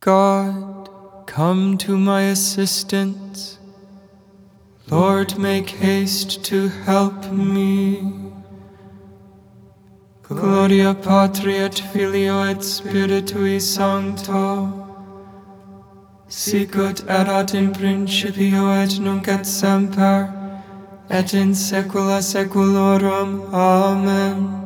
God, come to my assistance. Lord, make haste to help me. Gloria Patri et Filio et Spiritui Sancto, sicut erat in principio et nunc et semper, et in saecula saeculorum. Amen.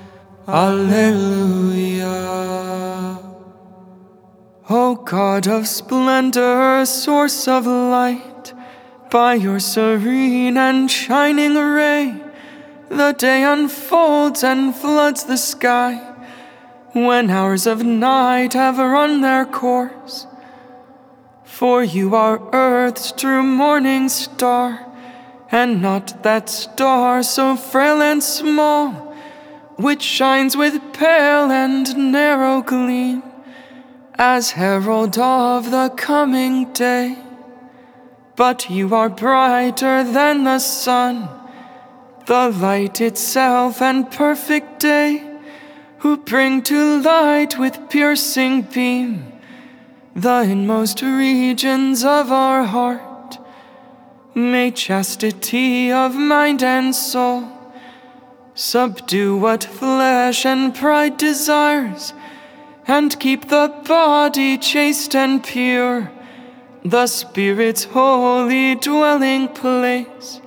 Alleluia. O God of splendor, source of light, by your serene and shining ray, the day unfolds and floods the sky, when hours of night have run their course. For you are earth's true morning star, and not that star so frail and small, which shines with pale and narrow gleam, as herald of the coming day. But you are brighter than the sun, the light itself and perfect day, who bring to light with piercing beam the inmost regions of our heart. May chastity of mind and soul subdue what flesh and pride desires, and keep the body chaste and pure, the Spirit's holy dwelling place.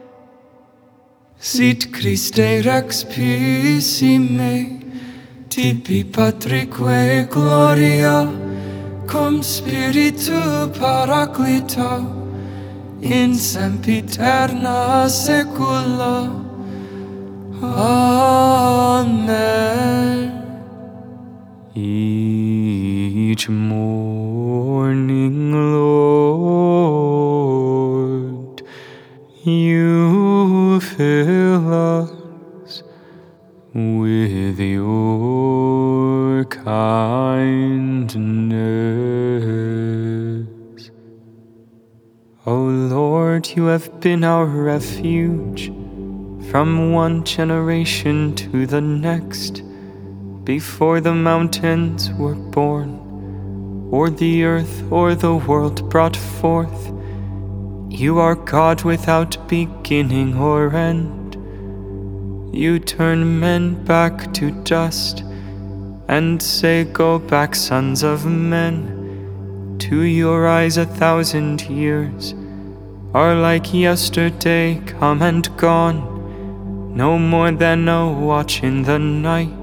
Sit Christe Rex pisime, tibi Patrique gloria, cum Spiritu Paraclito, in sempiterna saecula. Amen. Each morning, Lord, you fill us with your kindness. O Lord, you have been our refuge from one generation to the next, before the mountains were born, or the earth or the world brought forth. You are God without beginning or end. You turn men back to dust, and say, "Go back, sons of men." To your eyes 1,000 years are like yesterday come and gone, no more than a watch in the night.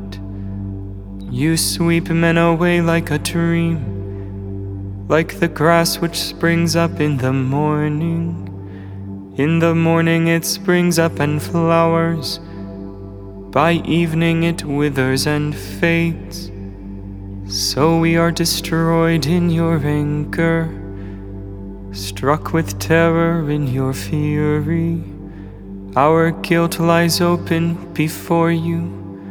You sweep men away like a dream, like the grass which springs up in the morning. In the morning it springs up and flowers, by evening it withers and fades. So we are destroyed in your anger, struck with terror in your fury. Our guilt lies open before you,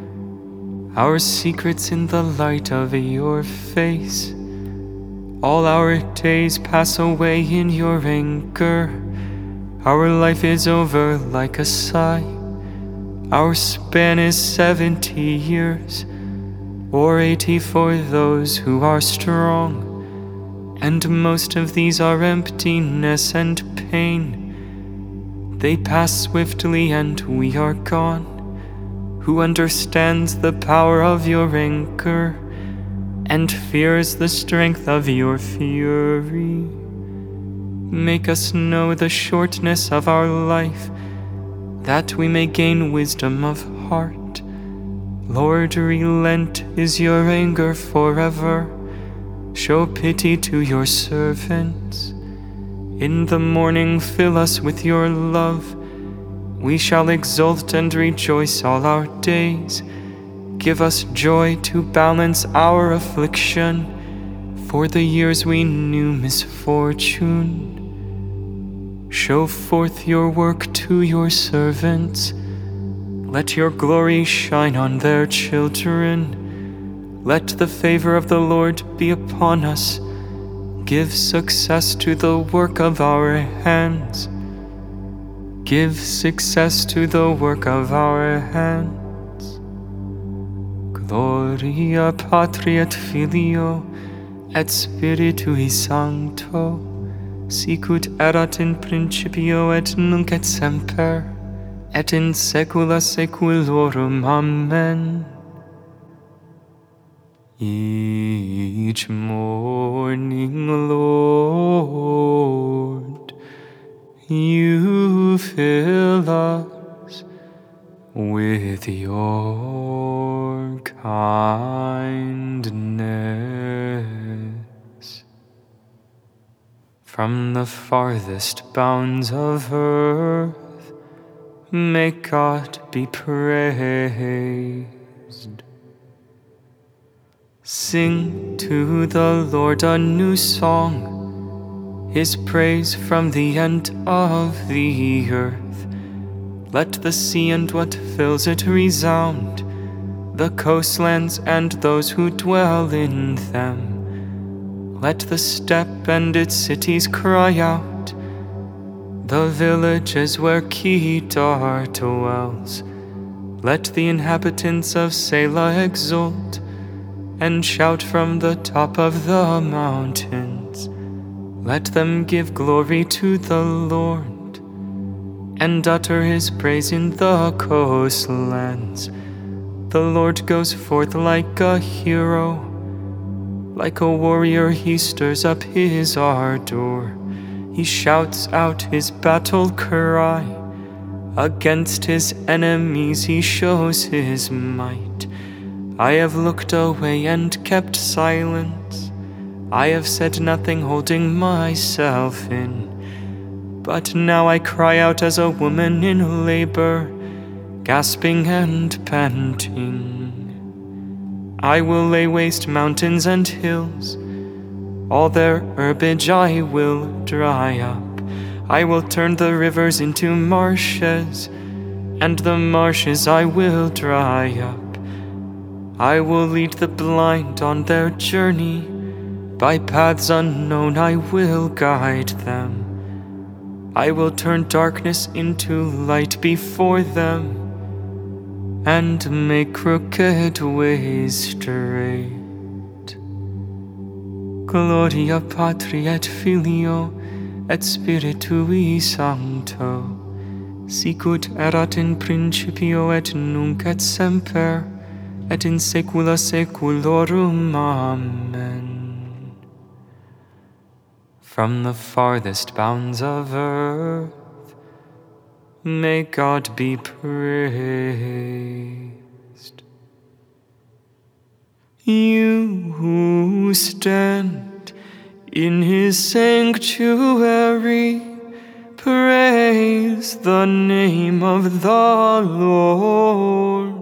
our secrets in the light of your face. All our days pass away in your anger. Our life is over like a sigh. Our span is 70 years, or 80 for those who are strong. And most of these are emptiness and pain. They pass swiftly and we are gone. Who understands the power of your anger, and fears the strength of your fury? Make us know the shortness of our life, that we may gain wisdom of heart. Lord, relent, is your anger forever? Show pity to your servants. In the morning fill us with your love. We shall exult and rejoice all our days. Give us joy to balance our affliction, for the years we knew misfortune. Show forth your work to your servants. Let your glory shine on their children. Let the favor of the Lord be upon us. Give success to the work of our hands. Give success to the work of our hands. Gloria Patri et Filio et Spiritui Sancto, sicut erat in principio et nunc et semper, et in saecula saeculorum. Amen. Each morning, Lord, you fill us with your kindness. From the farthest bounds of earth, may God be praised. Sing to the Lord a new song, His praise from the end of the earth. Let the sea and what fills it resound, the coastlands and those who dwell in them. Let the steppe and its cities cry out, the villages where Kedar dwells. Let the inhabitants of Selah exult, and shout from the top of the mountains. Let them give glory to the Lord, and utter His praise in the coastlands. The Lord goes forth like a hero, like a warrior He stirs up His ardor. He shouts out His battle cry, against His enemies He shows His might. I have looked away and kept silence. I have said nothing, holding myself in. But now I cry out as a woman in labor, gasping and panting. I will lay waste mountains and hills, all their herbage I will dry up. I will turn the rivers into marshes, and the marshes I will dry up. I will lead the blind on their journey, by paths unknown I will guide them. I will turn darkness into light before them, and make crooked ways straight. Gloria Patri et Filio et Spiritui Sancto, sicut erat in principio et nunc et semper, et in saecula saeculorum. Amen. From the farthest bounds of earth, may God be praised. You who stand in His sanctuary, praise the name of the Lord.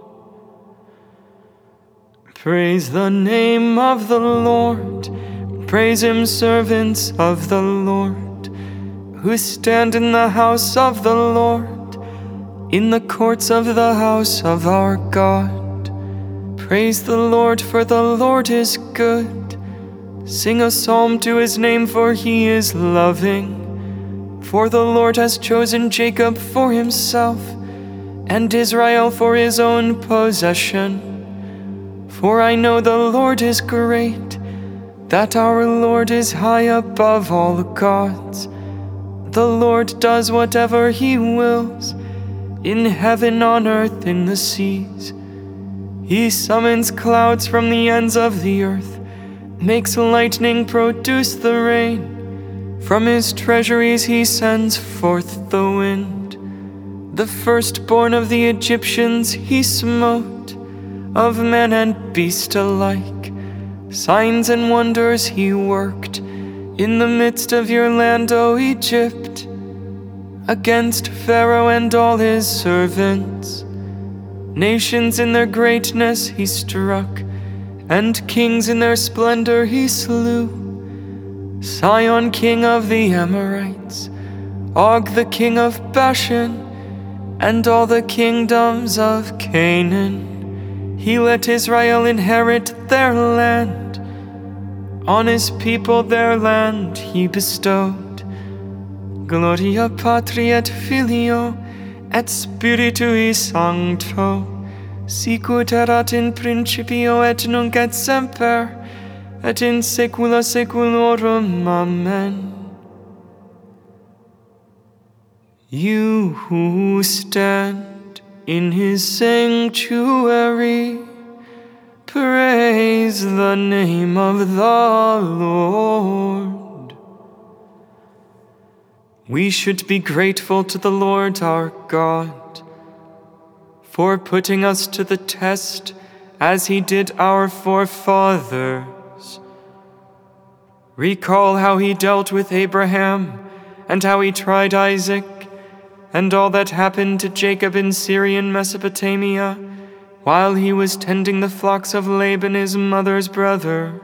Praise the name of the Lord. Praise Him, servants of the Lord, who stand in the house of the Lord, in the courts of the house of our God. Praise the Lord, for the Lord is good. Sing a psalm to His name, for He is loving. For the Lord has chosen Jacob for Himself, and Israel for His own possession. For I know the Lord is great, that our Lord is high above all gods. The Lord does whatever He wills, in heaven, on earth, in the seas. He summons clouds from the ends of the earth, makes lightning produce the rain. From His treasuries He sends forth the wind. The firstborn of the Egyptians He smote, of man and beast alike. Signs and wonders He worked in the midst of your land, O Egypt, against Pharaoh and all his servants. Nations in their greatness He struck, and kings in their splendor He slew. Sihon, king of the Amorites, Og the king of Bashan, and all the kingdoms of Canaan. He let Israel inherit their land. On His people their land He bestowed. Gloria Patri et Filio et Spiritui Sancto, sicut erat in principio et nunc et semper, et in saecula saeculorum. Amen. You who stand in his sanctuary, praise the name of the Lord. We should be grateful to the Lord our God for putting us to the test as he did our forefathers. Recall how he dealt with Abraham and how he tried Isaac, and all that happened to Jacob in Syrian Mesopotamia while he was tending the flocks of Laban his mother's brother.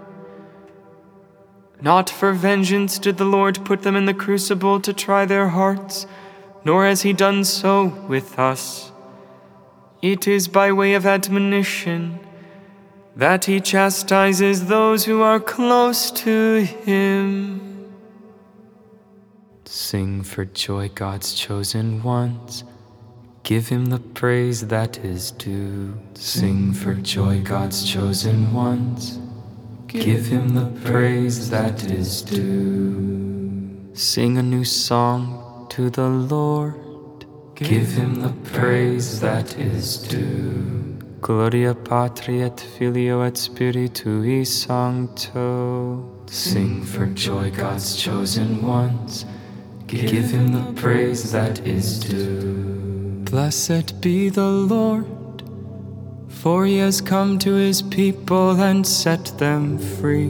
Not for vengeance did the Lord put them in the crucible to try their hearts, nor has he done so with us. It is by way of admonition that he chastises those who are close to him. Sing for joy, God's chosen ones. Give him the praise that is due. Sing for joy, God's chosen ones. Give him the praise that is due. Sing a new song to the Lord. Give him the praise that is due. Gloria Patri et Filio et Spiritui Sancto. Sing for joy, God's chosen ones. Give him the praise that is due. Blessed be the Lord, for he has come to his people and set them free.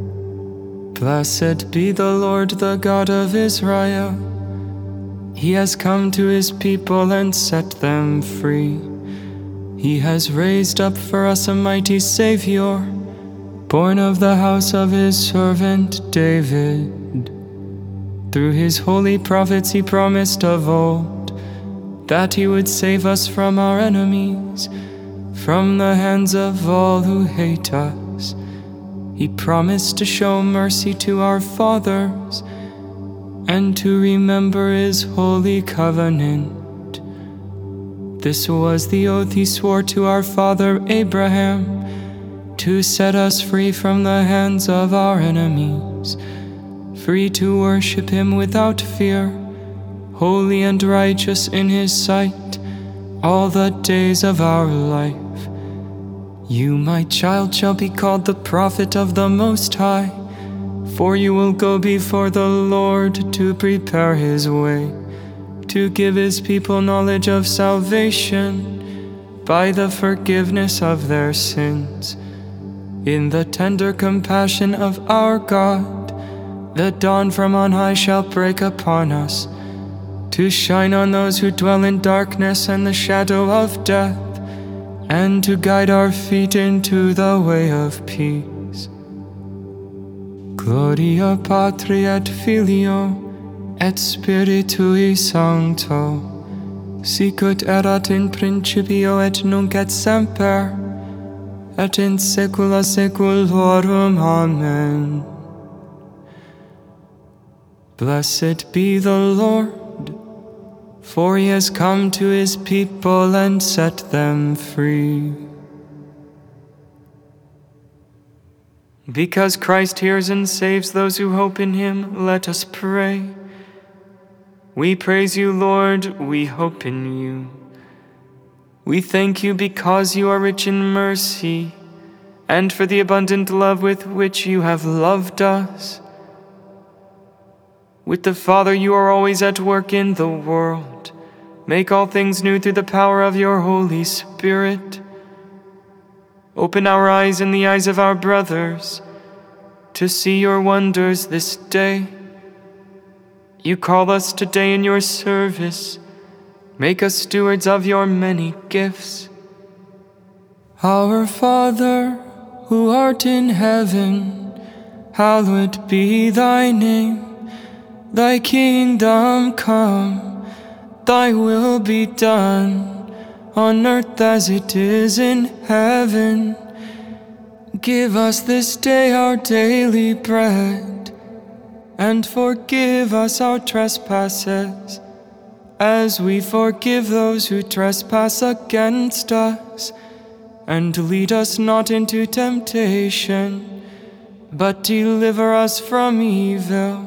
Blessed be the Lord, the God of Israel. He has come to his people and set them free. He has raised up for us a mighty Savior, born of the house of his servant David. Through his holy prophets he promised of old that he would save us from our enemies, from the hands of all who hate us. He promised to show mercy to our fathers and to remember his holy covenant. This was the oath he swore to our father Abraham, to set us free from the hands of our enemies, free to worship him without fear, holy and righteous in his sight, all the days of our life. You, my child, shall be called the prophet of the Most High, for you will go before the Lord to prepare his way, to give his people knowledge of salvation by the forgiveness of their sins. In the tender compassion of our God, the dawn from on high shall break upon us, to shine on those who dwell in darkness and the shadow of death, and to guide our feet into the way of peace. Gloria Patri et Filio et Spiritui Sancto, sicut erat in principio et nunc et semper, et in saecula saeculorum. Amen. Blessed be the Lord, for he has come to his people and set them free. Because Christ hears and saves those who hope in him, let us pray. We praise you, Lord, we hope in you. We thank you because you are rich in mercy, and for the abundant love with which you have loved us. With the Father you are always at work in the world. Make all things new through the power of your Holy Spirit. Open our eyes and the eyes of our brothers to see your wonders this day. You call us today in your service. Make us stewards of your many gifts. Our Father, who art in heaven, hallowed be thy name. Thy kingdom come, thy will be done, on earth as it is in heaven. Give us this day our daily bread, and forgive us our trespasses, as we forgive those who trespass against us. And lead us not into temptation, but deliver us from evil.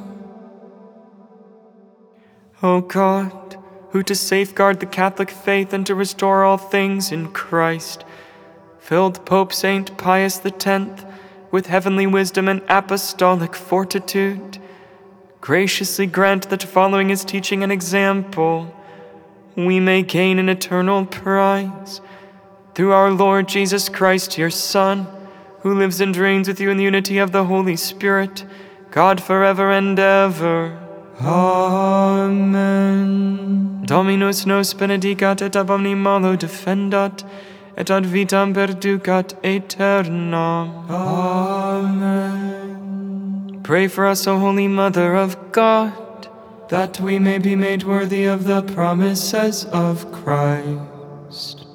O God, who to safeguard the Catholic faith and to restore all things in Christ, filled Pope St. Pius X with heavenly wisdom and apostolic fortitude, graciously grant that following his teaching and example, we may gain an eternal prize. Through our Lord Jesus Christ, your Son, who lives and reigns with you in the unity of the Holy Spirit, God forever and ever. Amen. Dominus nos benedicat et ab omni malo defendat, et ad vitam perducat aeternam. Amen. Pray for us, O Holy Mother of God, that we may be made worthy of the promises of Christ.